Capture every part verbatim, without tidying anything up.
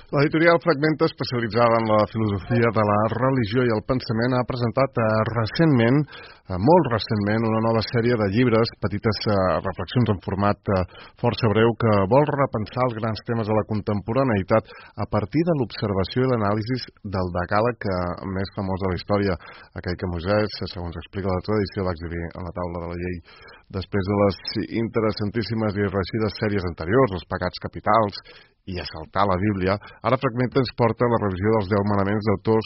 L'editorial Fragmenta, especialitzada en la filosofia de la religió i el pensament, ha presentat eh, recentment, eh, molt recentment, una nova sèrie de llibres, petites eh, reflexions en format eh, força breu, que vol repensar els grans temes de la contemporaneïtat a partir de l'observació i l'anàlisi del decàleg eh, més famós de la història, aquell que Moisès, segons explica la tradició, va exhibir a la taula de la llei. Després de les interessantíssimes i reeixides sèries anteriors, els pecats capitals i assaltar la Bíblia, ara Fragmenta ens porta la revisió dels deu manaments d'autors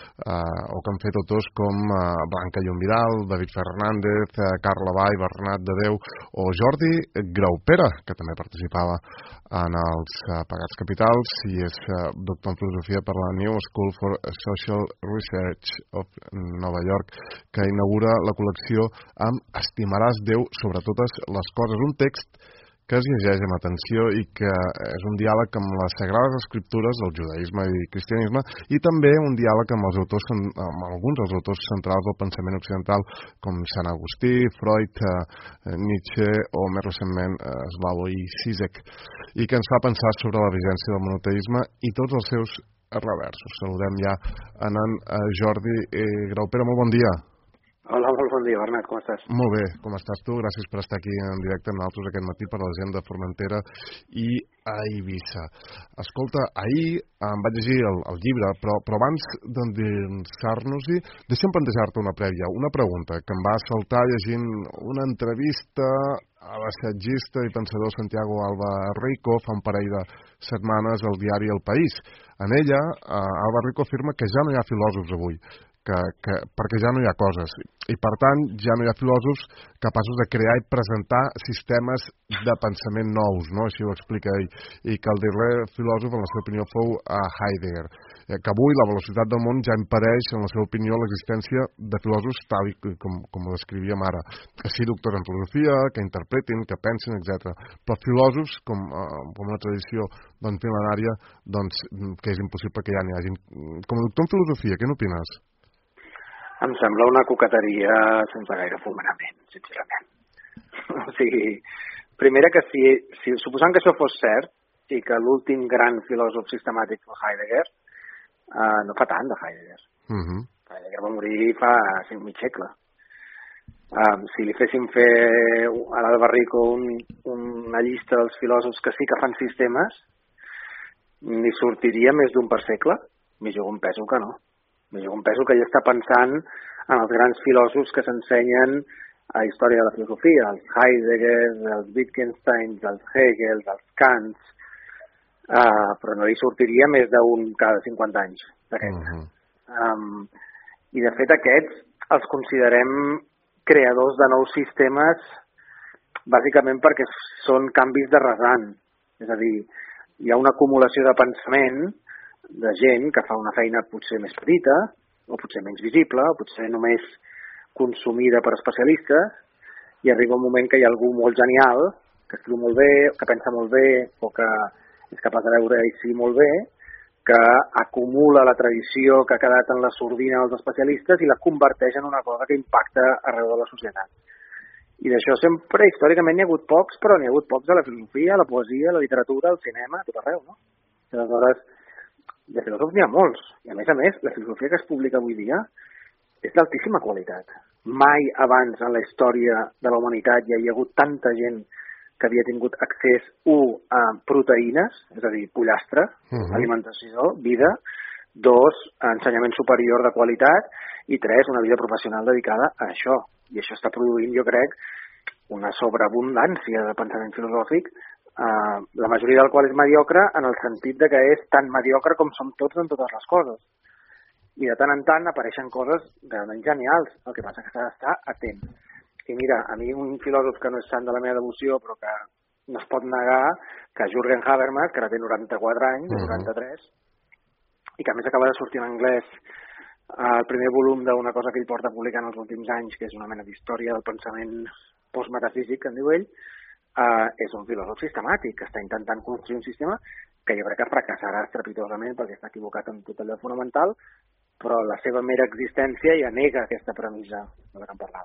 eh, o que han fet autors com eh, Blanca Llombiral, David Fernández, eh, Carla Vall, Bernat de Déu o Jordi Graupera, que també participava en els eh, pecats capitals i és eh, doctor en filosofia per la New School for Social Research of Nova York, que inaugura la col·lecció amb Estimaràs Déu sobre totes les coses, un text que es llegeix amb atenció i que és un diàleg amb les sagrades escriptures del judaïsme i cristianisme i també un diàleg amb els autors, amb alguns dels autors centrals del pensament occidental com Sant Agustí, Freud, eh, Nietzsche o més recentment eh, Slavoj Žižek, i que ens fa pensar sobre la vigència del monoteisme i tots els seus reversos. Saludem ja en en Jordi eh, Graupera, molt bon dia. Hola, molt bon dia, Bernat, com estàs? Molt bé, com estàs tu? Gràcies per estar aquí en directe amb nosaltres aquest matí per la gent de Formentera i a Eivissa. Escolta, ahir em vaig llegir el, el llibre, però, però abans d'endinsar-nos-hi, deixa'm plantejar-te una prèvia, una pregunta que em va saltar llegint una entrevista a l'assagista i pensador Santiago Alba Rico fa un parell de setmanes al diari El País. En ella, Alba Rico afirma que ja no hi ha filòsofs avui, Que, que, perquè ja no hi ha coses i per tant ja no hi ha filòsofs capaços de crear i presentar sistemes de pensament nous, no? Així ho explica ell, i que el darrer filòsof en la seva opinió fou a Heidegger, que avui la velocitat del món ja impedeix en la seva opinió l'existència de filòsofs tal com, com ho descrivíem ara, que sí doctors en filosofia, que interpretin, que pensin, etcètera. Però filòsofs com, eh, com una tradició doncs, mil·lenària, doncs, que és impossible que ja n'hi hagi. Com a doctor en filosofia, què n'opines? Em sembla una coqueteria sense gaire fonament, sincerament. O sigui, primera que si, si suposant que això fos cert i que l'últim gran filòsof sistemàtic fos Heidegger, uh, no fa tant de Heidegger. Uh-huh. Heidegger va morir fa cinc mig segle. Um, si li féssim fer a l'Alba Rico un, una llista dels filòsofs que sí que fan sistemes, n'hi sortiria més d'un per segle? M'hi jugo un peso que no. Jo penso que ell està pensant en els grans filòsofs que s'ensenyen a la història de la filosofia, els Heidegger, els Wittgenstein, els Hegel, els Kant, uh, però no hi sortiria més d'un cada cinquanta anys d'aquests. Uh-huh. um, I de fet aquests els considerem creadors de nous sistemes bàsicament perquè són canvis de rasant. És a dir, hi ha una acumulació de pensament de gent que fa una feina potser més petita, o potser menys visible, o potser només consumida per especialistes, i arriba un moment que hi ha algú molt genial, que escriu molt bé, que pensa molt bé, o que és capaç de veure així molt bé, que acumula la tradició que ha quedat en la sordina dels especialistes i la converteix en una cosa que impacta arreu de la societat. I d'això sempre, històricament, n'hi ha hagut pocs, però n'hi ha hagut pocs a la filosofia, a la poesia, a la literatura, al cinema, a tot arreu, no? I aleshores, de filòsofs n'hi ha molts, i a més a més, la filosofia que es publica avui dia és d'altíssima qualitat. Mai abans en la història de la humanitat hi havia hagut tanta gent que havia tingut accés, u, a proteïnes, és a dir, pollastre, uh-huh. alimentació, vida, dos, a ensenyament superior de qualitat, i tres, una vida professional dedicada a això. I això està produint, jo crec, una sobreabundància de pensament filosòfic, Uh, la majoria del qual és mediocre en el sentit de que és tan mediocre com som tots en totes les coses. I de tant en tant apareixen coses realment genials, el que passa que s'ha d'estar atent. I mira, a mi un filòsof que no és sant de la meva devoció, però que no es pot negar, que Jürgen Habermas, que ara té noranta-quatre anys, uh-huh. noranta-tres, i que a més acaba de sortir en anglès uh, el primer volum d'una cosa que ell porta publicant els últims anys, que és una mena d'història del pensament postmetafísic, que en diu ell, Uh, és un filòsof sistemàtic que està intentant construir un sistema que jo crec que fracassarà estrepitosament perquè està equivocat en tot allò fonamental, però la seva mera existència ja nega aquesta premissa de la que em parlaves.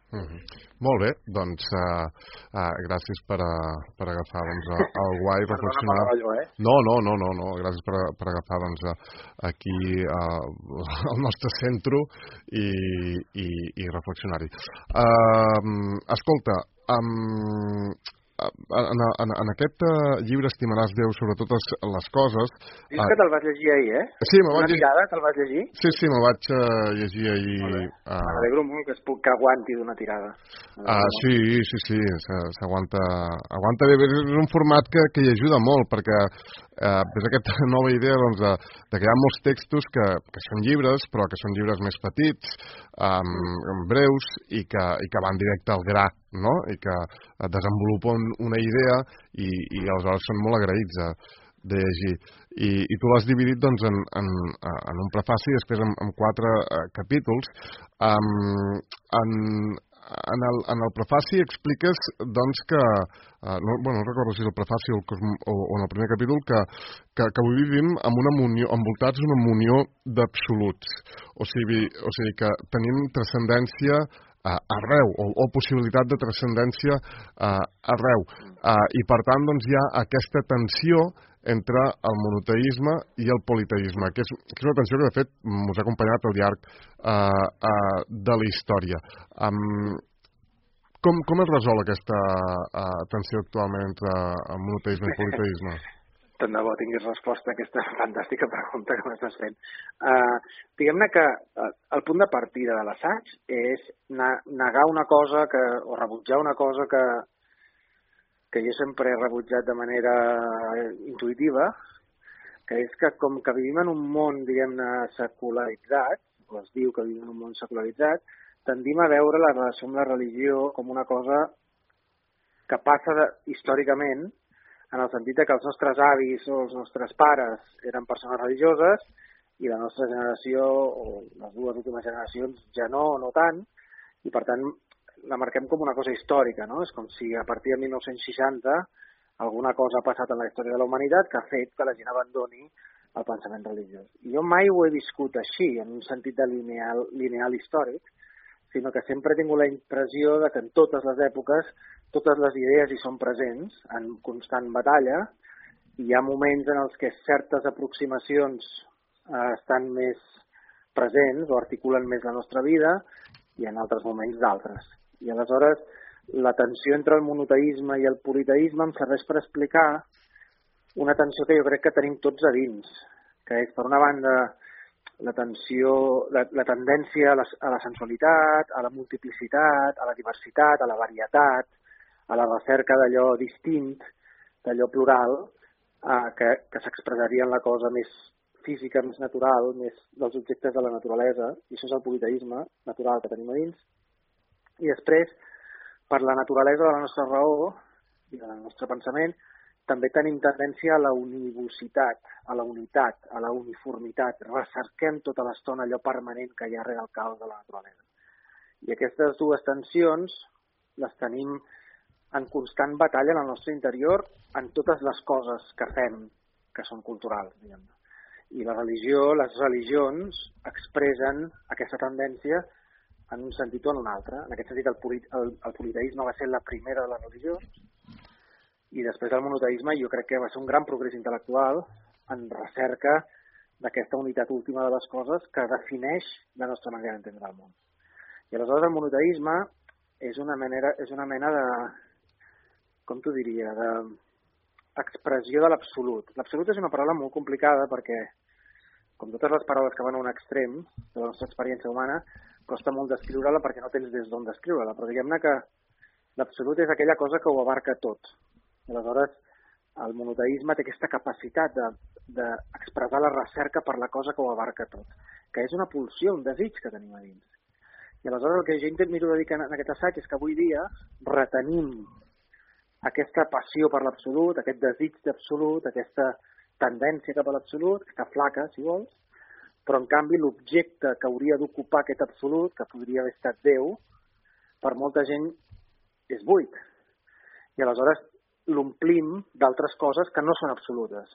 Mm-hmm. Molt bé, doncs uh, uh, gràcies per, uh, per agafar doncs, uh, el guai i reflexionar. Perdona, rotllo, eh? No, no, no, no, no. Gràcies per, per agafar doncs, uh, aquí uh, el nostre centre i, i, i reflexionar-hi. Uh, escolta, um, en, en, en aquest uh, llibre Estimaràs Déu sobre totes les coses... Dius que te'l vas llegir ahir, eh? Sí, me'l vaig llegir. Una tirada te'l vas llegir? Sí, sí, me'l vaig uh, llegir ahir. Uh... M'alegro molt que es puc que aguanti d'una tirada. Ah, sí, sí, sí, s'aguanta aguanta bé. És un format que, que hi ajuda molt, perquè eh, és aquesta nova idea doncs, de, de que hi ha molts textos que, que són llibres, però que són llibres més petits, um, breus, i que, i que van directe al gra, no? I que desenvolupen una idea i, i aleshores són molt agraïts de, de llegir. I, i tu l'has dividit doncs, en, en, en un prefaci i després en, en quatre uh, capítols. Um, en, en, el, en el prefaci expliques doncs, que, uh, no, bueno, no recordo si és el prefaci o, o, o en el primer capítol, que, que, que avui vivim amb una munió, envoltats d'una munió d'absoluts. O sigui, o sigui que tenim transcendència Uh, arreu, o, o possibilitat de transcendència uh, arreu. Uh, I per tant doncs, hi ha aquesta tensió entre el monoteisme i el politeisme, que és, que és una tensió que de fet us ha acompanyat al llarg uh, uh, de la història. Um, com, com es resol aquesta uh, tensió actualment entre el monoteisme i politeisme? Tant de bo tinguis resposta a aquesta fantàstica pregunta que m'estàs fent. Uh, diguem-ne que uh, el punt de partida de l'assaig és negar una cosa que, o rebutjar una cosa que, que jo sempre he rebutjat de manera intuïtiva, que és que com que vivim en un món, diguem-ne, secularitzat, o es diu que vivim en un món secularitzat, tendim a veure la relació amb la religió com una cosa que passa de, històricament, en el sentit que els nostres avis o els nostres pares eren persones religioses i la nostra generació, o les dues últimes generacions, ja no, no tant, i per tant la marquem com una cosa històrica, no? És com si a partir de mil nou-cents seixanta alguna cosa ha passat en la història de la humanitat que ha fet que la gent abandoni el pensament religiós. I jo mai ho he viscut així, en un sentit de lineal, lineal històric, sinó que sempre he tingut la impressió de que en totes les èpoques totes les idees hi són presents, en constant batalla, i hi ha moments en els que certes aproximacions eh, estan més presents o articulen més la nostra vida, i en altres moments d'altres. I aleshores la tensió entre el monoteisme i el politeisme em serveix per explicar una tensió que jo crec que tenim tots a dins, que és, per una banda, la tensió, la, la tendència a la, a la sensualitat, a la multiplicitat, a la diversitat, a la varietat, a la recerca d'allò distint, d'allò plural, eh, que, que s'expressaria en la cosa més física, més natural, més dels objectes de la naturalesa, i això és el politeisme natural que tenim a dins. I després, per la naturalesa de la nostra raó i del nostre pensament, també tenim tendència a la univocitat, a la unitat, a la uniformitat. Recerquem tota l'estona allò permanent que hi ha rere el caos de la naturalesa. I aquestes dues tensions les tenim en constant batalla en el nostre interior en totes les coses que fem que són culturals, diguem-ne. I la religió, les religions expressen aquesta tendència en un sentit o en un altre. En aquest sentit, el, polit, el, el politeisme va ser la primera de les religions, i després el monoteisme jo crec que va ser un gran progrés intel·lectual en recerca d'aquesta unitat última de les coses que defineix la nostra manera d'entendre el món. I aleshores el monoteisme és una, manera, és una mena de, com t'ho diria, d'expressió de l'absolut. L'absolut és una paraula molt complicada perquè, com totes les paraules que van a un extrem de la nostra experiència humana, costa molt descriure-la perquè no tens des d'on descriure-la, però diguem-ne que l'absolut és aquella cosa que ho abarca tot. Aleshores, el monoteisme té aquesta capacitat d'expressar la recerca per la cosa que ho abarca tot, que és una pulsió, un desig que tenim a dins. I aleshores el que jo intento miro de dir en aquest assaig és que avui dia retenim aquesta passió per l'absolut, aquest desig d'absolut, aquesta tendència cap a l'absolut, que està flaca, si vols, però en canvi l'objecte que hauria d'ocupar aquest absolut, que podria haver estat Déu, per molta gent és buit. I aleshores l'omplim d'altres coses que no són absolutes.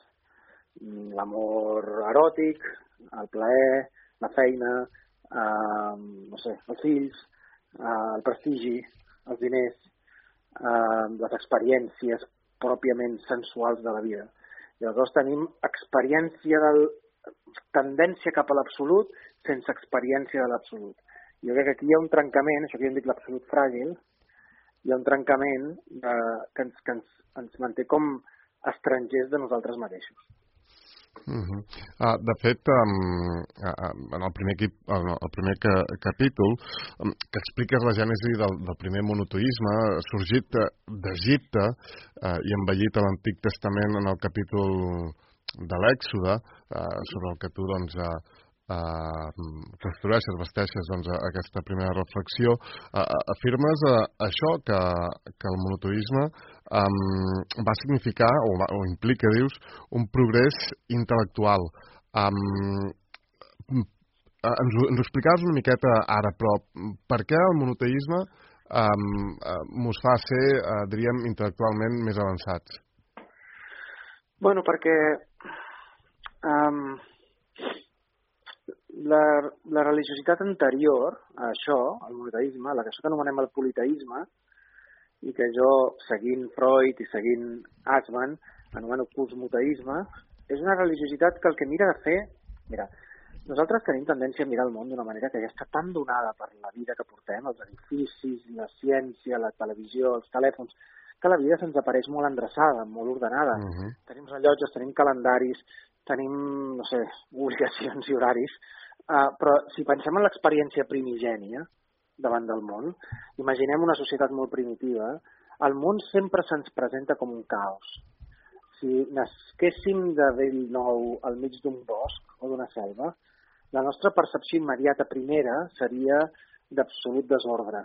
L'amor eròtic, el plaer, la feina, eh, no sé, els fills, eh, el prestigi, els diners, eh, les experiències pròpiament sensuals de la vida. I aleshores tenim experiència del... tendència cap a l'absolut sense experiència de l'absolut. Jo crec que aquí hi ha un trencament, això que hem dit l'absolut fràgil, hi ha un trencament de, que, ens, que ens, ens manté com estrangers de nosaltres mateixos. Uh -huh. uh, de fet, um, uh, en el primer, equip, uh, el primer ca capítol um, que expliques la gènesi del, del primer monoteisme sorgit d'Egipte uh, i envellit a l'Antic Testament en el capítol de l'Èxode, uh, sobre el que tu doncs, uh, uh, construeixes, vesteixes doncs, aquesta primera reflexió. Uh, afirmes uh, això, que, que el monoteisme um, va significar, o, va, o implica, dius, un progrés intel·lectual. Um, ens, ho, ens ho explicaves una miqueta ara, però per què el monoteisme um, uh, mos fa ser, uh, diríem, intel·lectualment més avançats? Bueno, perquè um, la, la religiositat anterior a això, al monoteisme, la que això que anomenem el politeisme, i que jo, seguint Freud i seguint Asman, anomeno cosmoteisme, és una religiositat que el que mira de fer... Mira, nosaltres tenim tendència a mirar el món d'una manera que ja està tan donada per la vida que portem, els edificis, la ciència, la televisió, els telèfons, que la vida se'ns apareix molt endreçada, molt ordenada. Uh -huh. Tenim rellotges, tenim calendaris, tenim, no sé, obligacions i horaris, uh, però si pensem en l'experiència primigènia davant del món, imaginem una societat molt primitiva, el món sempre se'ns presenta com un caos. Si nasquéssim de bell nou al mig d'un bosc o d'una selva, la nostra percepció immediata primera seria d'absolut desordre,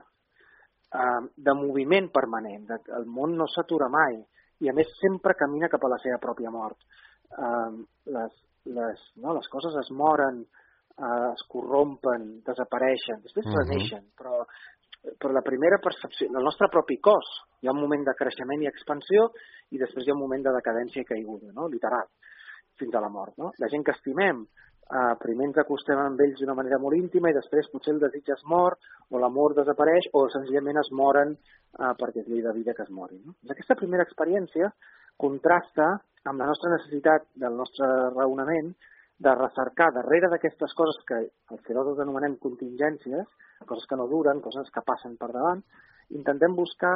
uh, de moviment permanent, de, el món no s'atura mai, i a més sempre camina cap a la seva pròpia mort. Uh, les, les, no, les coses es moren, uh, es corrompen, desapareixen, després uh-huh. reneixen, però, però la primera percepció, el nostre propi cos, hi ha un moment de creixement i expansió i després hi ha un moment de decadència i caiguda, no? Literal, fins a la mort. No? La gent que estimem, uh, primer ens acostem amb ells d'una manera molt íntima i després potser el desig es mor o l'amor desapareix o senzillament es moren uh, perquè és llei de vida que es morin. No? Aquesta primera experiència contrasta amb la nostra necessitat del nostre raonament de recercar darrere d'aquestes coses que els filòsofs anomenem contingències, coses que no duren, coses que passen per davant, intentem buscar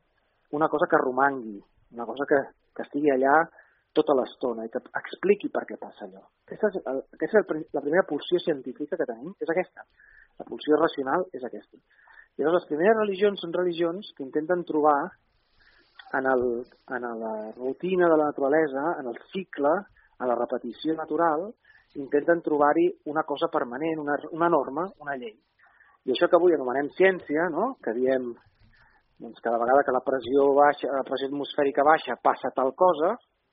una cosa que romangui, una cosa que, que estigui allà tota l'estona i que expliqui per què passa allò. Aquesta és, el, aquesta és el, la primera pulsió científica que tenim, és aquesta. La pulsió racional és aquesta. I llavors les primeres religions són religions que intenten trobar en, el, en la rutina de la naturalesa, en el cicle, en la repetició natural, intenten trobar-hi una cosa permanent, una, una norma, una llei. I això que avui anomenem ciència, no? Que diem doncs, cada vegada que la pressió, baixa, la pressió atmosfèrica baixa passa tal cosa,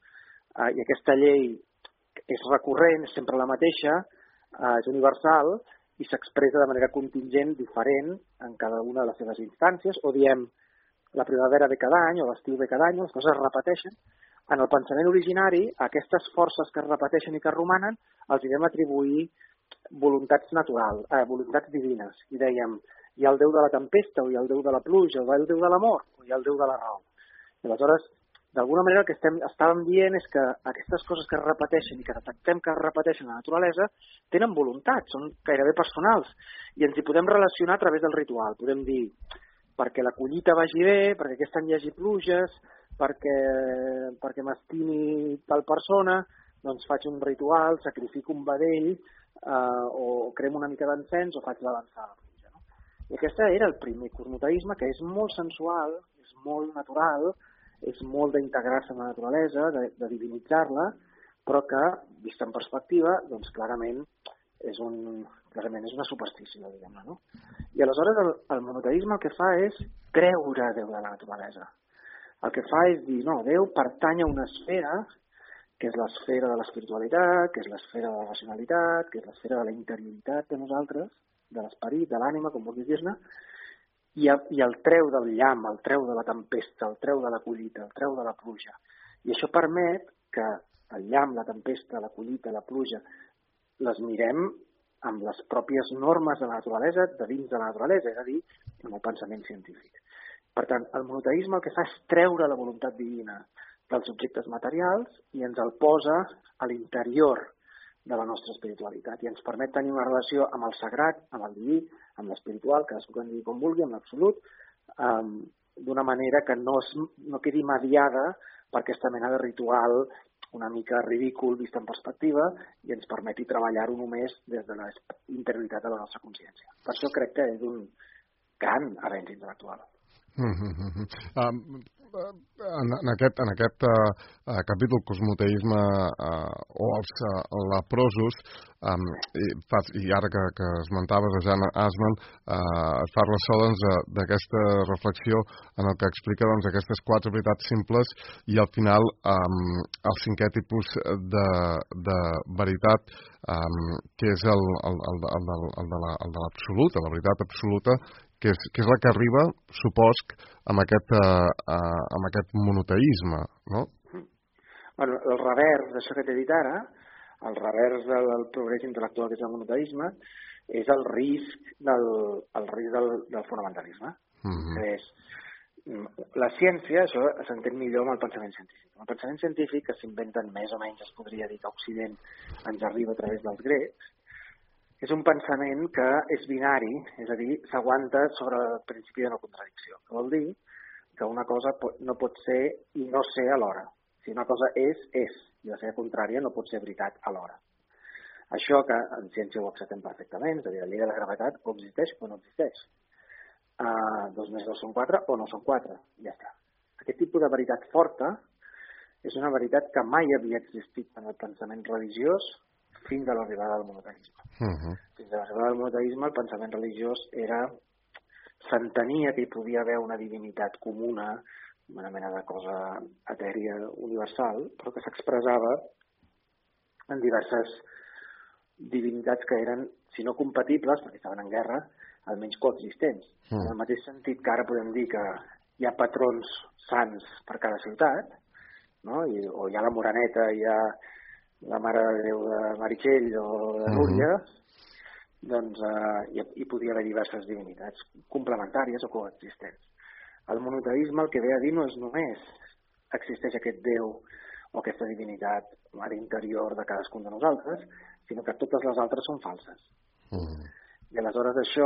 eh, i aquesta llei és recurrent, és sempre la mateixa, eh, és universal, i s'expressa de manera contingent, diferent, en cada una de les seves instàncies, o diem la primavera ve cada any, o l'estiu ve cada any, les coses es repeteixen. En el pensament originari, aquestes forces que es repeteixen i que romanen, els hi vam atribuir voluntats naturals, eh, voluntats divines. I dèiem, hi ha el déu de la tempesta, o hi ha el déu de la pluja, o hi ha el déu de l'amor, o hi ha el déu de la raó. I aleshores, d'alguna manera el que estem, estàvem dient és que aquestes coses que es repeteixen i que detectem que es repeteixen a la naturalesa tenen voluntat, són gairebé personals, i ens hi podem relacionar a través del ritual. Podem dir, perquè la collita vagi bé, perquè aquest any hi hagi pluges, perquè, perquè m'estimi tal persona, doncs faig un ritual, sacrifico un vedell, eh, o cremo una mica d'encens, o faig l'avançar la pluja. No? I aquest era el primer cosmoteisme, que és molt sensual, és molt natural, és molt d'integrar-se en la naturalesa, de, de divinitzar-la, però que, vista en perspectiva, doncs clarament és, un, clarament és una superstició, diguem-ne, no? I aleshores el, el monoteisme el que fa és creure a Déu de la naturalesa. El que fa és dir, no, Déu pertany a una esfera, que és l'esfera de l'espiritualitat, que és l'esfera de la racionalitat, que és l'esfera de la interioritat de nosaltres, de l'esperit, de l'ànima, com vulguis dir-ne, i, i el treu del llamp, el treu de la tempesta, el treu de la collita, el treu de la pluja. I això permet que el llamp, la tempesta, la collita, la pluja, les mirem amb les pròpies normes de la naturalesa, de dins de la naturalesa, és a dir, amb el pensament científic. Per tant, el monoteisme el que fa és treure la voluntat divina dels objectes materials i ens el posa a l'interior de la nostra espiritualitat i ens permet tenir una relació amb el sagrat, amb el diví, amb l'espiritual, cadascú que en digui com vulgui, amb l'absolut, um, d'una manera que no, es, no quedi mediada per aquesta mena de ritual una mica ridícul vist en perspectiva i ens permeti treballar-ho només des de la interioritat de la nostra consciència. Per això crec que és un gran avenç intel·lectual. Mm-hmm. Um, en, en aquest, en aquest uh, capítol Cosmoteisme uh, o els uh, leprosos um, i, fas, i ara que, que esmentaves a Jan Assmann uh, es parla això doncs, d'aquesta reflexió en el que explica doncs, aquestes quatre veritats simples i al final um, el cinquè tipus de, de veritat um, que és el, el, el, el, el, el de la, el de l'absoluta, la veritat absoluta que és, que és la que arriba, supos, amb aquest, uh, uh, amb aquest monoteisme, no? Bueno, el revers d'això que t'he dit ara, el revers del, del progrés intel·lectual que és el monoteisme, és el risc del, el risc del, del fonamentalisme. Mm-hmm. Que és, la ciència, això s'entén millor amb el pensament científic. El pensament científic, que s'inventen més o menys, es podria dir que a Occident ens arriba a través dels grecs, és un pensament que és binari, és a dir, s'aguanta sobre el principi de no contradicció. Que vol dir que una cosa no pot ser i no ser alhora. Si una cosa és, és, i la seva contrària no pot ser veritat alhora. Això que en ciència ho acceptem perfectament, és a dir, la llei de la gravetat o existeix o no existeix. Uh, dos més dos són quatre o no són quatre, ja està. Aquest tipus de veritat forta és una veritat que mai havia existit en el pensament religiós fins a l'arribada del monoteisme. Uh-huh. Fins a l'arribada del monoteisme el pensament religiós era s'entenia que hi podia haver una divinitat comuna, una mena de cosa etèria universal, però que s'expressava en diverses divinitats que eren, si no compatibles, perquè estaven en guerra, almenys coexistents. Uh-huh. En el mateix sentit que ara podem dir que hi ha patrons sants per cada ciutat, no? I, o hi ha la Moreneta, hi ha la Mare de Déu de Meritxell o de Núria, uh-huh. doncs eh, hi, hi podia haver diverses divinitats complementàries o coexistents. El monoteisme el que ve a dir no és només existeix aquest Déu o aquesta divinitat a l'interior de cadascun de nosaltres, sinó que totes les altres són falses. Uh-huh. I aleshores això,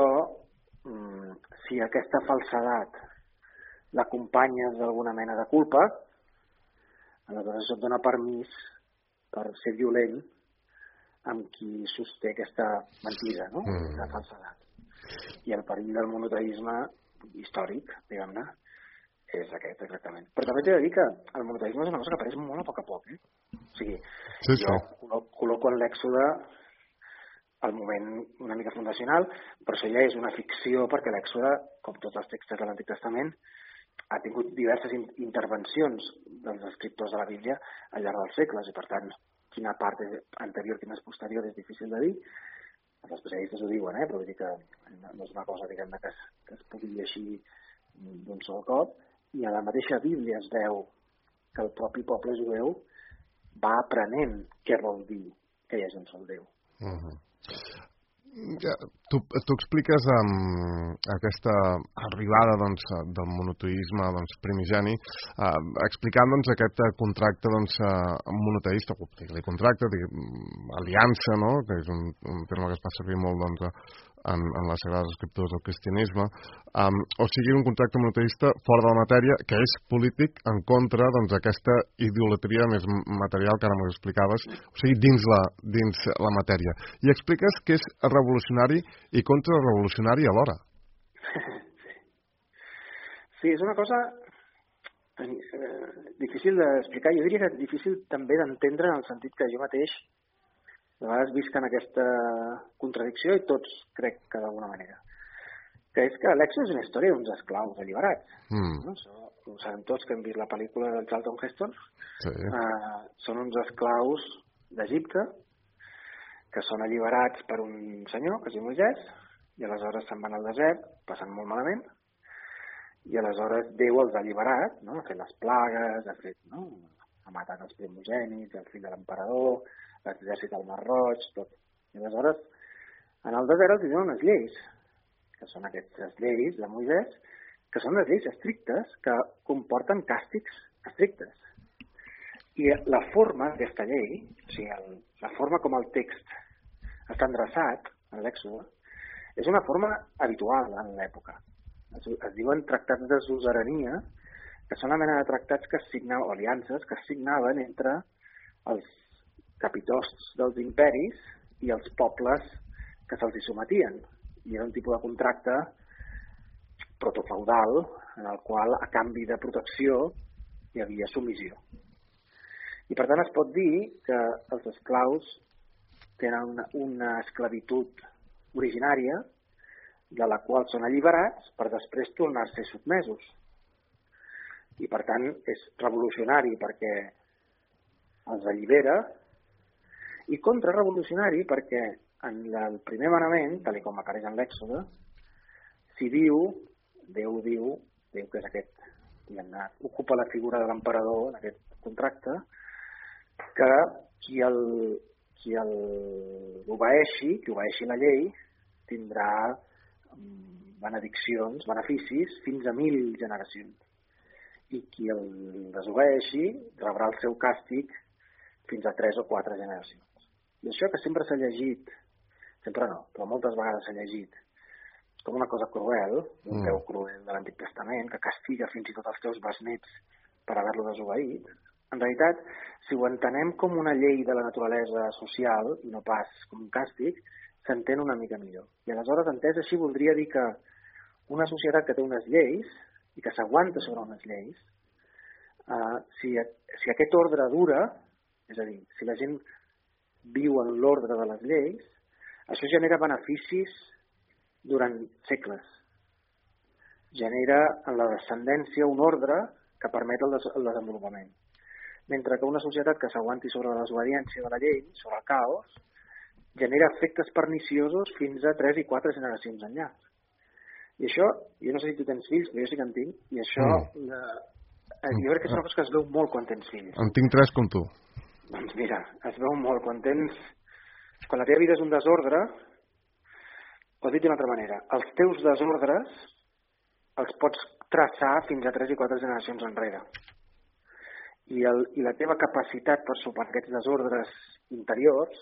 si aquesta falsedat l'acompanyes d'alguna mena de culpa, aleshores això et dona permís per ser violent amb qui sosté aquesta mentida, no? Mm. Aquesta falsedat. I el perill del monoteisme històric, diguem-ne, és aquest, exactament. Però també t'he de dir que el monoteisme és una cosa que apareix molt a poc a poc, eh? O sigui, sí, jo sí. col·loco en l'Èxode el moment una mica fundacional, però això ja és una ficció perquè l'Èxode, com tots els textos de l'Antic Testament, ha tingut diverses intervencions dels escriptors de la Bíblia al llarg dels segles i, per tant, quina part és anterior, quina és posterior, és difícil de dir. Els especialistes ho diuen, eh? Però vull dir que no és una cosa, diguem-ne, que, es, que es pugui dir així d'un sol cop. I a la mateixa Bíblia es veu que el propi poble jueu va aprenent què vol dir que hi hagi un sol Déu. Uh-huh. Ja, tu, tu expliques um, aquesta arribada doncs, del monoteisme doncs, primigeni, uh, explicant doncs, aquest contracte doncs, uh, monoteista, o digue-li contracte, digue, aliança, no? Que és un, un terme que es fa servir molt doncs, en, en les Sagrades Escriptures del cristianisme, um, o sigui, un contracte monoteista fora de la matèria, que és polític en contra d'aquesta doncs, idolatria més material que ara m'ho explicaves, o sigui, dins la, dins la matèria. I expliques que és revolucionari i contrarrevolucionari alhora. Sí. Sí, és una cosa eh, difícil d'explicar. Jo diria que és difícil també d'entendre en el sentit que jo mateix de vegades visc en aquesta contradicció i tots crec que d'alguna manera. Que és que l'Èxode és una història d'uns esclaus alliberats. Mm. No? Això ho sabem tots que hem vist la pel·lícula del Charlton Heston. Sí. Uh, són uns esclaus d'Egipte que són alliberats per un senyor, que es diu Moisès, i aleshores se'n van al desert, passant molt malament, i aleshores Déu els ha alliberat, no? Ha fet les plagues, ha fet, no? Ha matat els primogènits, el fill de l'emperador, l'exèrcit del Mar Roig, tot. I aleshores En el desert els diuen unes lleis, que són aquestes lleis de Moisès, que són unes lleis estrictes que comporten càstigs estrictes. I la forma d'aquesta llei, o sigui, el, la forma com el text està endreçat en l'Èxode, és una forma habitual en l'època. Es, es diuen tractats de suzerania, que són la mena de tractats que es signaven, o aliances que es signaven entre els capitosts dels imperis i els pobles que se'ls hi sometien. I era un tipus de contracte protofeudal en el qual, a canvi de protecció, hi havia submissió. I per tant es pot dir que els esclaus tenen una, una esclavitud originària de la qual són alliberats per després tornar-se sotmesos. I per tant és revolucionari perquè els allibera i contrarrevolucionari perquè en el primer manament, tal com apareix en l'Èxode, s'hi diu, Déu diu, Déu que és aquest, diguem-ne, ocupa la figura de l'emperador en aquest contracte, que qui el, qui el obeeixi, qui obeeixi la llei, tindrà benediccions, beneficis, fins a mil generacions. I qui el desobeeixi rebrà el seu càstig fins a tres o quatre generacions. I això que sempre s'ha llegit, sempre no, però moltes vegades s'ha llegit, com una cosa cruel, un Déu cruel de l'Antic Testament, que castiga fins i tot els teus besnets per haver-lo desobeït, en realitat, si ho entenem com una llei de la naturalesa social, i no pas com un càstig, s'entén una mica millor. I aleshores, entès així, voldria dir que una societat que té unes lleis i que s'aguanta sobre unes lleis, eh, si, si aquest ordre dura, és a dir, si la gent viu en l'ordre de les lleis, això genera beneficis durant segles. Genera en la descendència un ordre que permet el, des el desenvolupament. Mentre que una societat que s'aguanti sobre la desobediència de la llei, sobre el caos, genera efectes perniciosos fins a tres i quatre generacions enllà. I això, jo no sé si tu tens fills, però jo sí que en tinc, i això, mm. eh, jo crec que és una cosa que es veu molt quan tens fills. En tinc tres com tu. Doncs mira, es veu molt quan tens... Quan la teva vida és un desordre, o dit d'una altra manera, els teus desordres els pots traçar fins a tres i quatre generacions enrere. I, el, i la teva capacitat per superar aquests desordres interiors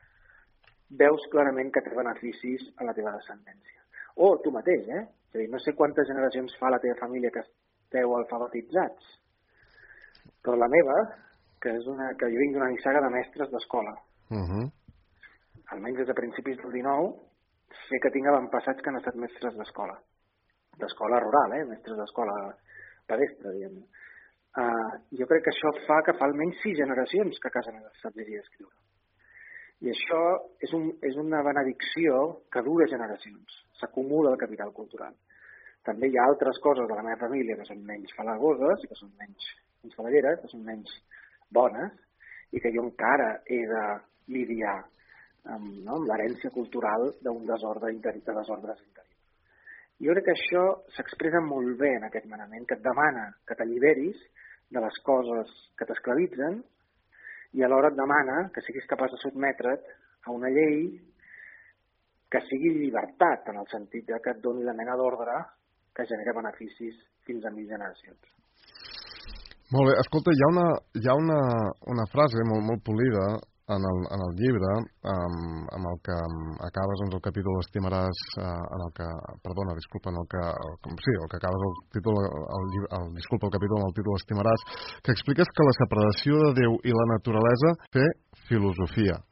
veus clarament que té beneficis a la teva descendència. O tu mateix, eh? És a dir, no sé quantes generacions fa la teva família que esteu alfabetitzats, però la meva, que és una, que jo vinc d'una nissaga de mestres d'escola, uh-huh. almenys des de principis del dinou, sé que tinc avantpassats que han estat mestres d'escola. D'escola rural, eh? Mestres d'escola pedestre, diguem. Uh, jo crec que això fa que fa almenys sis generacions que a casa meva sap llegir i escriure. I això és, un, és una benedicció que dura generacions. S'acumula el capital cultural. També hi ha altres coses de la meva família que són menys falagoses, que són menys, menys falalleres, que són menys bones, i que jo encara he de lidiar amb, no, amb l'herència cultural d'un desordre interi, de desordres interiors. Jo crec que això s'expressa molt bé en aquest manament, que et demana que t'alliberis de les coses que t'esclavitzen i alhora et demana que siguis capaç de sotmetre't a una llei que sigui llibertat, en el sentit de que et doni la mena d'ordre que genera beneficis fins a mil generacions. Molt bé, escolta, hi ha una, hi ha una, una frase molt, molt polida en el, en el llibre, amb, amb el que acabes doncs, el capítol Estimaràs, eh, en el que, perdona, disculpa, en el que, el, sí, el que acabes el títol, el, el, disculpa, el capítol amb el títol Estimaràs, que expliques que la separació de Déu i la naturalesa té filosofia.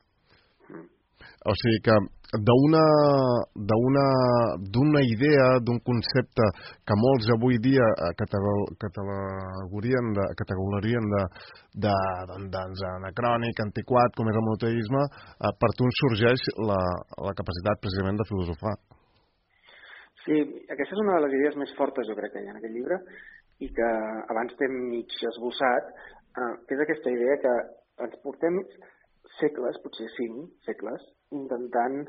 O sigui que d'una d'una d'una idea, d'un concepte que molts avui dia categorien de categorien de de doncs anacrònic, antiquat, com és el monoteisme, per tu sorgeix la la capacitat precisament de filosofar. Sí, aquesta és una de les idees més fortes, jo crec, que hi ha en aquest llibre, i que abans t'he mig esbossat, que és aquesta idea que ens portem segles, potser cinc segles, intentant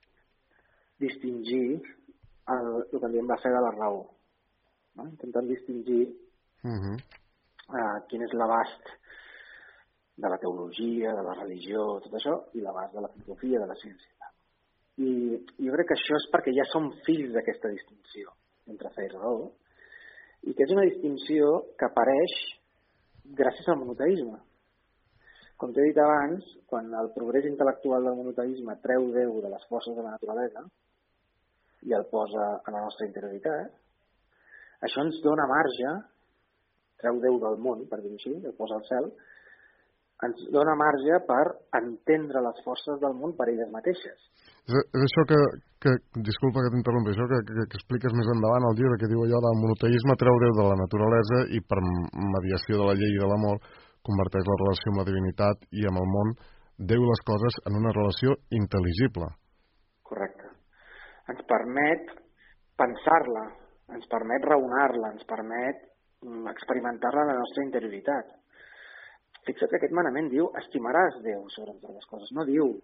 distingir el, el que en diem la fe de la raó. No? Intentant distingir uh-huh. uh, quin és l'abast de la teologia, de la religió, tot això, i l'abast de la filosofia, de la ciència. I jo crec que això és perquè ja som fills d'aquesta distinció entre fe i raó, i que és una distinció que apareix gràcies al monoteisme. Com t'he dit abans, quan el progrés intel·lectual del monoteisme treu Déu de les forces de la naturalesa i el posa en la nostra interioritat, això ens dona marge, treu Déu del món, per dir-ho així, el posa al cel, ens dona marge per entendre les forces del món per elles mateixes. És, és això que, que, disculpa que t'interrompi, això que, que, que expliques més endavant al llibre, que diu allò del monoteisme treu Déu de la naturalesa i per mediació de la llei i de l'amor converteix la relació amb la divinitat i amb el món, Déu les coses en una relació intel·ligible. Correcte. Ens permet pensar-la, ens permet raonar-la, ens permet experimentar-la en la nostra interioritat. Fixa't que aquest manament diu estimaràs Déu sobre totes les coses, no diu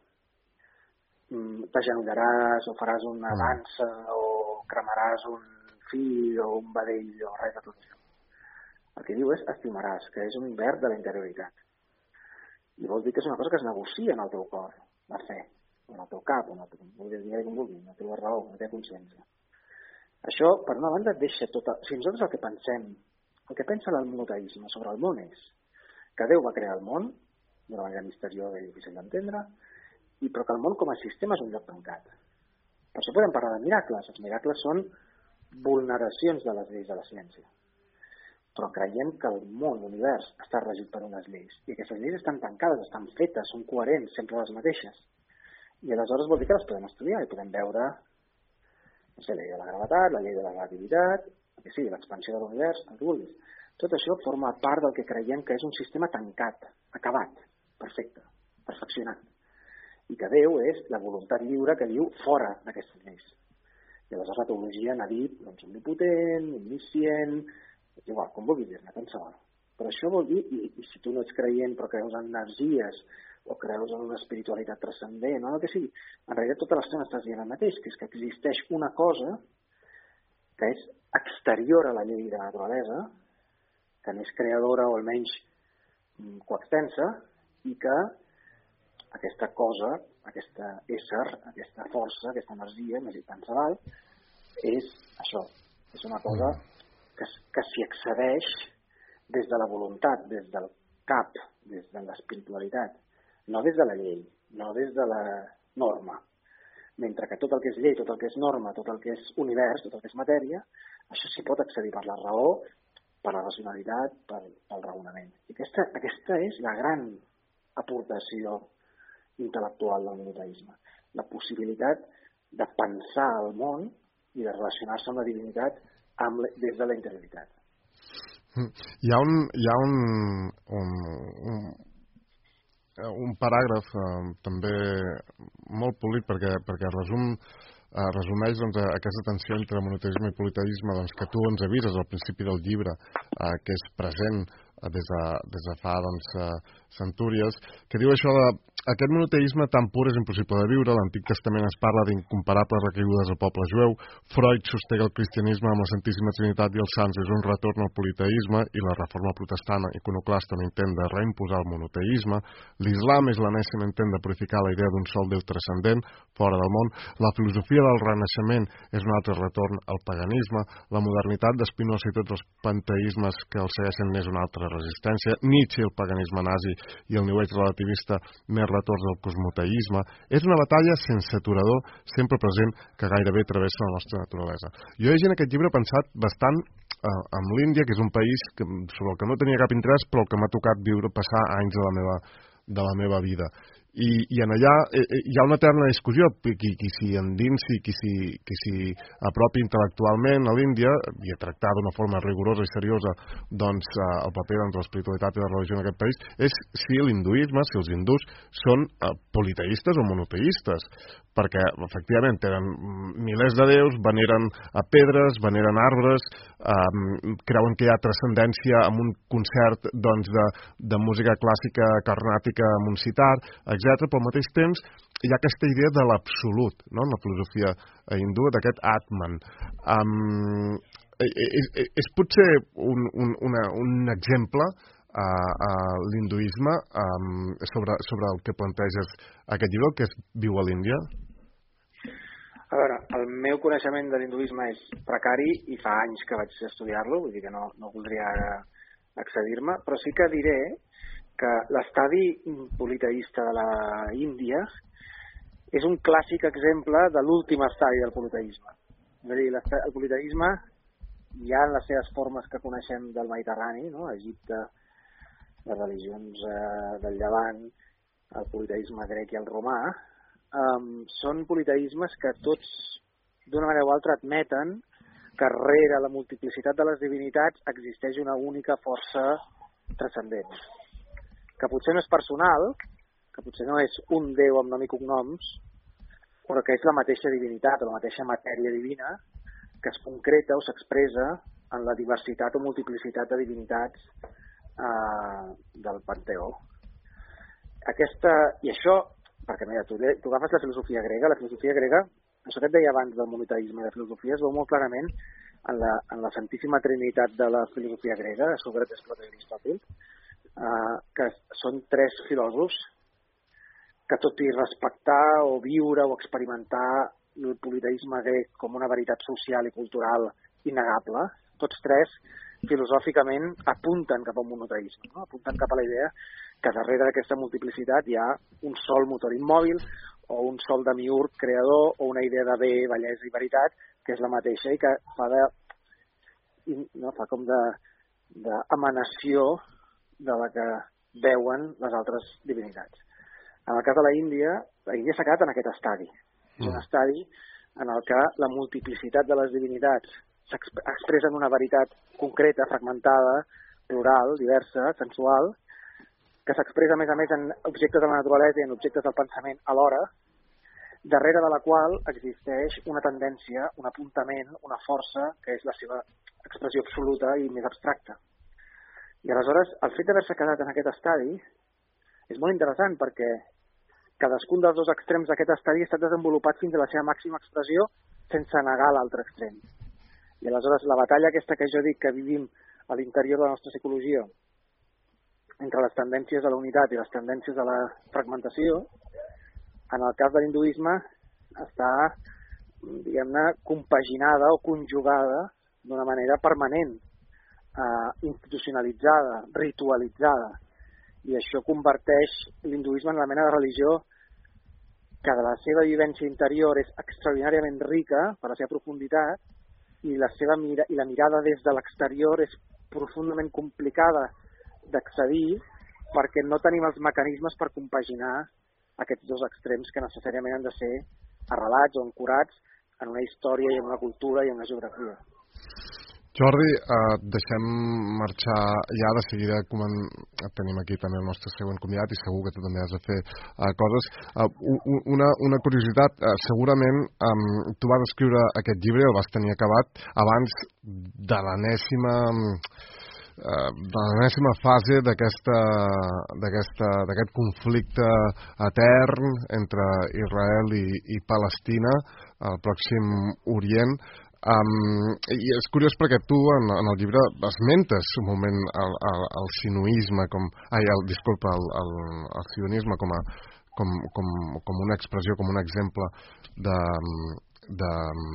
t'agenollaràs o faràs una dansa o cremaràs un fill o un vedell o res de tot això. El que diu és estimaràs, que és un verb de la interioritat. I vol dir que és una cosa que es negocia en el teu cor, la fe, o en el teu cap, o en el teu, vulguis dir com vulguis, en la teva raó, en la teva consciència. Això, per una banda, deixa tota... Si nosaltres el que pensem, el que pensa el monoteisme sobre el món és que Déu va crear el món, d'una manera misteriosa i difícil d'entendre, i però que el món com a sistema és un lloc tancat. Per això podem parlar de miracles. Els miracles són vulneracions de les lleis de la ciència. Però creiem que el món, l'univers, està regit per unes lleis. I aquestes lleis estan tancades, estan fetes, són coherents, sempre les mateixes. I aleshores vol dir que les podem estudiar i podem veure, no sé, la llei de la gravetat, la llei de la relativitat, el que sigui, l'expansió de l'univers, el que vulguis. Tot això forma part del que creiem que és un sistema tancat, acabat, perfecte, perfeccionat. I que Déu és la voluntat lliure que viu fora d'aquestes lleis. I aleshores la teologia n'ha dit doncs, omnipotent, omniscient, igual, com vulguis dir-ne, tant se val. Però això vol dir, i, i si tu no ets creient però creus en energies o creus en una espiritualitat transcendent o el que sigui, en realitat tota l'estona estàs dient el mateix, que és que existeix una cosa que és exterior a la llei de la naturalesa, que n'és creadora o almenys coextensa, i que aquesta cosa, aquesta ésser, aquesta força, aquesta energia, més i tant se val, és això, és una cosa que, que s'hi accedeix des de la voluntat, des del cap, des de l'espiritualitat, no des de la llei, no des de la norma. Mentre que tot el que és llei, tot el que és norma, tot el que és univers, tot el que és matèria, això s'hi pot accedir per la raó, per la racionalitat, pel, pel raonament. I aquesta, aquesta és la gran aportació intel·lectual del monoteisme. La possibilitat de pensar el món i de relacionar-se amb la divinitat amb, des de la interioritat. Hi ha un, hi ha un, un, un, un paràgraf eh, també molt polit perquè, perquè resum Uh, resumeix doncs, aquesta tensió entre monoteisme i politeisme doncs, que tu ens avises al principi del llibre, uh, que és present uh, des, de, des de fa doncs, uh, centúries, que diu això de aquest monoteisme tan pur és impossible de viure. L'Antic Testament es parla d'incomparables recaigudes al poble jueu. Freud sosté que el cristianisme amb la Santíssima Trinitat i els sants és un retorn al politeisme i la reforma protestant iconoclasta un intent de reimposar el monoteisme. L'islam és l'enèsim intent de purificar la idea d'un sol Déu transcendent fora del món. La filosofia del Renaixement és un altre retorn al paganisme. La modernitat d'Espinoza i tots els panteismes que el segueixen és una altra resistència. Nietzsche, el paganisme nazi i el New Age relativista, més retorns al cosmoteisme. És una batalla sense aturador, sempre present, que gairebé travessa la nostra naturalesa. Jo he llegit aquest llibre pensat bastant eh, en l'Índia, que és un país que, sobre el que no tenia cap interès, però el que m'ha tocat viure, passar anys de la meva, de la meva vida. I, i en allà eh, hi ha una eterna discussió, qui, qui s'hi endinsi, qui s'hi apropi intel·lectualment a l'Índia i a tractar d'una forma rigorosa i seriosa doncs, eh, el paper de l'espiritualitat i la religió en aquest país, és si l'hinduisme, si els hindús són eh, politeistes o monoteistes, perquè efectivament tenen milers de déus, veneren a pedres, veneren arbres, eh, creuen que hi ha transcendència amb un concert doncs, de, de música clàssica carnàtica amb un sitar, etcètera. Però al mateix temps hi ha aquesta idea de l'absolut, no?, en la filosofia hindú, d'aquest Atman. Um, és, és potser un, un, una, un exemple a, a l'hinduisme um, sobre, sobre el que planteges aquest llibre, que es viu a l'Índia? A veure, el meu coneixement de l'hinduisme és precari i fa anys que vaig estudiar-lo, vull dir que no, no voldria accedir-me, però sí que diré que l'estadi politeista de la Índia és un clàssic exemple de l'últim estadi del politeisme. És a dir, el politeisme hi ha en les seves formes que coneixem del Mediterrani, no? Egipte, les religions eh, del Llevant, el politeisme grec i el romà, Um, són politeismes que tots, d'una manera o altra, admeten que rere la multiplicitat de les divinitats existeix una única força transcendent. Que potser no és personal, que potser no és un déu amb nom i cognoms, però que és la mateixa divinitat o la mateixa matèria divina que es concreta o s'expressa en la diversitat o multiplicitat de divinitats uh, del Panteó. Aquesta, i això, perquè mira, tu, tu agafes la filosofia grega, la filosofia grega, això que et deia abans del monoteisme i de filosofia, es veu molt clarament en la, en la Santíssima Trinitat de la filosofia grega, de Sòcrates, Plató i Aristòtil, eh, que són tres filòsofs que tot i respectar o viure o experimentar el politeisme grec com una veritat social i cultural innegable, tots tres filosòficament apunten cap a un monoteisme, no? Apunten cap a la idea que darrere d'aquesta multiplicitat hi ha un sol motor immòbil o un sol demiurg creador o una idea de bé, bellesa i veritat que és la mateixa i que fa de no, fa com de d'emanació de la que veuen les altres divinitats. En el cas de la Índia, la Índia s'ha quedat en aquest estadi. Mm. És un estadi en el que la multiplicitat de les divinitats s'expressa en una veritat concreta, fragmentada, plural, diversa, sensual, que s'expressa a més a més en objectes de la naturalesa i en objectes del pensament alhora, darrere de la qual existeix una tendència, un apuntament, una força, que és la seva expressió absoluta i més abstracta. I aleshores, el fet d'haver-se quedat en aquest estadi és molt interessant perquè cadascun dels dos extrems d'aquest estadi ha estat desenvolupat fins a la seva màxima expressió sense negar l'altre extrem. I aleshores la batalla aquesta que jo dic que vivim a l'interior de la nostra psicologia entre les tendències de la unitat i les tendències de la fragmentació, en el cas de l'hinduisme està, diguem-ne, compaginada o conjugada d'una manera permanent, eh, institucionalitzada, ritualitzada. I això converteix l'hinduisme en la mena de religió que de la seva vivència interior és extraordinàriament rica per la seva profunditat i la seva mira i la mirada des de l'exterior és profundament complicada d'accedir perquè no tenim els mecanismes per compaginar aquests dos extrems que necessàriament han de ser arrelats o ancorats en una història i en una cultura i en una geografia. Jordi, eh, deixem marxar ja de seguida. Tenim aquí també el nostre següent convidat i segur que tu també has de fer eh, coses. Eh, una, una curiositat, eh, segurament eh, tu vas escriure aquest llibre, el vas tenir acabat abans de l'enèsima de l'enèsima fase d'aquesta d'aquesta d'aquest conflicte etern entre Israel i, i Palestina al Pròxim Orient. Um, i és curiós perquè tu en, en el llibre esmentes un moment el, el, el sinuisme com, ai, el, disculpa, el, el, el sionisme com, a, com, com, com una expressió, com un exemple de, de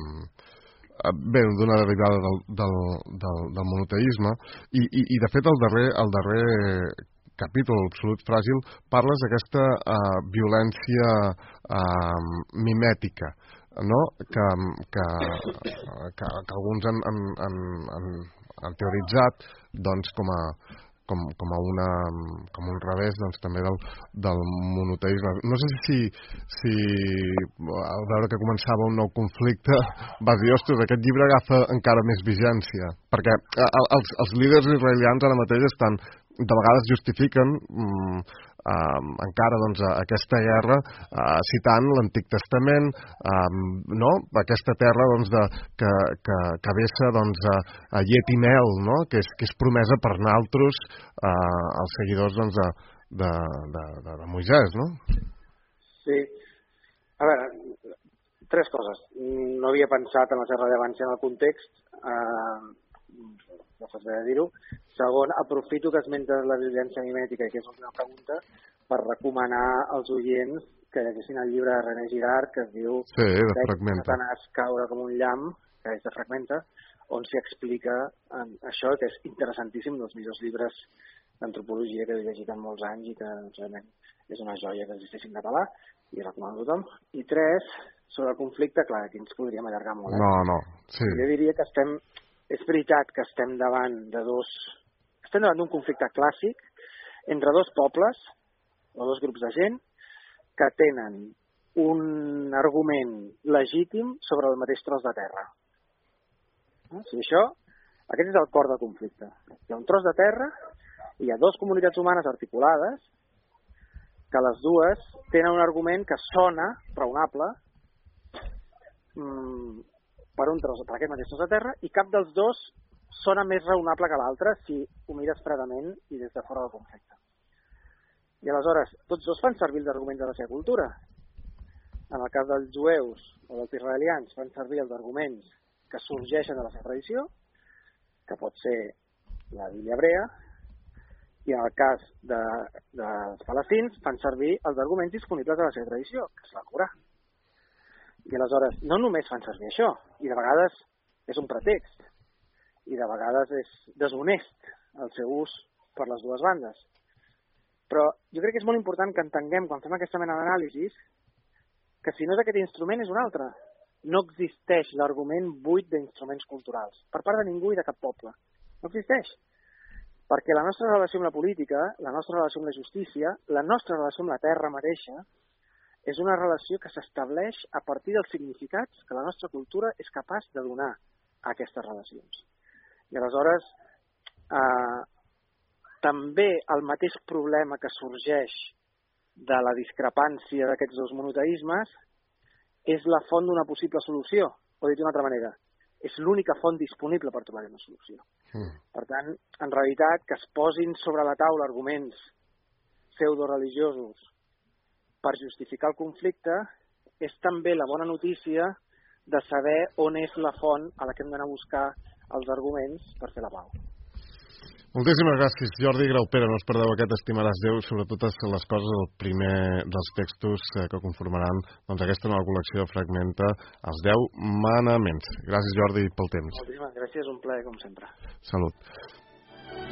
bé, d'una derivada del, del, del, del monoteisme i, i, i de fet el darrer, el darrer capítol, l'Absolut Fràgil, parles d'aquesta uh, violència uh, mimètica, no? que, que, que, que alguns han, han, han, han, han teoritzat doncs, com a com, com a una com un revés doncs, també del, del monoteisme. No sé si, si al veure que començava un nou conflicte vas dir, ostres, aquest llibre agafa encara més vigència, perquè els, els líders israelians ara mateix estan, de vegades justifiquen mm, eh, encara doncs, aquesta guerra eh, citant l'Antic Testament, eh, no? Aquesta terra doncs, de, que, que, que vessa doncs, a, a llet i mel, no? que, és, que és promesa per naltros eh, els seguidors doncs, de, de, de, de, de Moisès, no? Sí. A veure, tres coses. No havia pensat en la seva rellevància en el context, eh, no fas bé de dir-ho. Segon, aprofito que esmentes la violència mimètica, que és una pregunta, per recomanar als oients que llegessin el llibre de René Girard, que es diu sí, de Fragmenta. Satanàs caure com un llamp, que és de Fragmenta, on s'hi explica en això, que és interessantíssim, dels millors llibres d'antropologia que he llegit en molts anys i que realment és una joia que existeix en català i recomano a tothom. I tres, sobre el conflicte, clar, aquí ens podríem allargar molt. Eh? No, no, sí. Jo diria que estem, és veritat que estem davant de dos, estem davant d'un conflicte clàssic entre dos pobles o dos grups de gent que tenen un argument legítim sobre el mateix tros de terra. O sigui, això, aquest és el cor del conflicte. Hi ha un tros de terra i hi ha dues comunitats humanes articulades que les dues tenen un argument que sona raonable mmm, per un tros, per aquest mateix tros de terra, i cap dels dos sona més raonable que l'altre si ho mires fredament i des de fora del conflicte. I aleshores, tots dos fan servir els arguments de la seva cultura. En el cas dels jueus o dels israelians fan servir els arguments que sorgeixen de la seva tradició, que pot ser la Bíblia hebrea, i en el cas de, dels palestins fan servir els arguments disponibles de la seva tradició, que és la Corà. I aleshores no només fan servir això, i de vegades és un pretext, i de vegades és deshonest el seu ús per les dues bandes. Però jo crec que és molt important que entenguem, quan fem aquesta mena d'anàlisis, que si no és aquest instrument és un altre. No existeix l'argument buit d'instruments culturals, per part de ningú i de cap poble. No existeix. Perquè la nostra relació amb la política, la nostra relació amb la justícia, la nostra relació amb la terra mateixa, és una relació que s'estableix a partir dels significats que la nostra cultura és capaç de donar a aquestes relacions. I aleshores, eh, també el mateix problema que sorgeix de la discrepància d'aquests dos monoteismes és la font d'una possible solució, o dit d'una altra manera, és l'única font disponible per trobar una solució. Mm. Per tant, en realitat, que es posin sobre la taula arguments pseudo-religiosos per justificar el conflicte és també la bona notícia de saber on és la font a la que hem d'anar a buscar els arguments per fer la pau. Moltíssimes gràcies, Jordi Graupera. No us perdeu aquest Estimaràs Déu sobre totes les coses del primer dels textos que conformaran doncs, aquesta nova col·lecció de Fragmenta, els deu manaments. Gràcies, Jordi, pel temps. Moltíssimes gràcies, un plaer, com sempre. Salut.